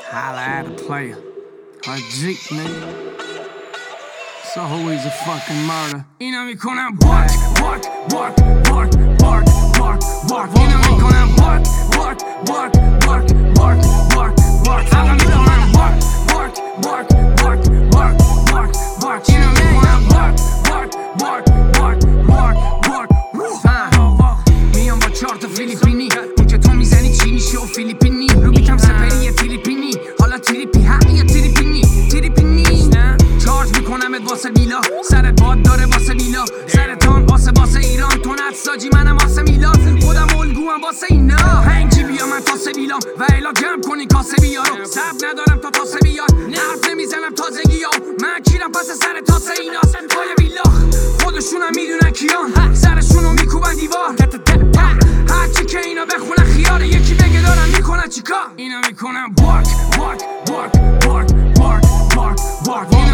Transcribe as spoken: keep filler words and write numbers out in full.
Holla at a player. A Jeep, nigga. So always a fucking murder. اینا میکنم bark, bark, bark, bark, bark, bark, bark. اینا میکنم bark, bark, bark, bark, bark, bark, bark. فقط میکنم bark, bark, bark, bark, bark, bark, bark. اینا میکنم bark, bark, bark, bark, bark, bark. میام با چهار تا فیلیپینی، اون که تو میزنی چینی شو فیلیپینی. رو بیکم سپری فیلیپینی، حالا تریپی ها یا تریپینی تریپینی. چارج میکنمت واسه بیلا، سرت باد داره واسه بیلا. سرتان واسه واسه ایران، تو نتساجی منم واسه میلاد. خودم الگوام واسه اینا. پنجی بیا من تاسه بیلام و الا جمع کنی کاسه بیارم. سب ندارم تا تاسه بیار، حرف نمیزنم تازگی ها. من کیرم پس سر تاسه ایناست. پای بیلا خودشونم میدونن کیان، سرشونو میکوبن دیوار. هرچی که اینا بخونن خیاره، یکی بگه دارن میکنن چیکار. اینا میکنن بارک بارک بارک بارک بارک بارک بارک.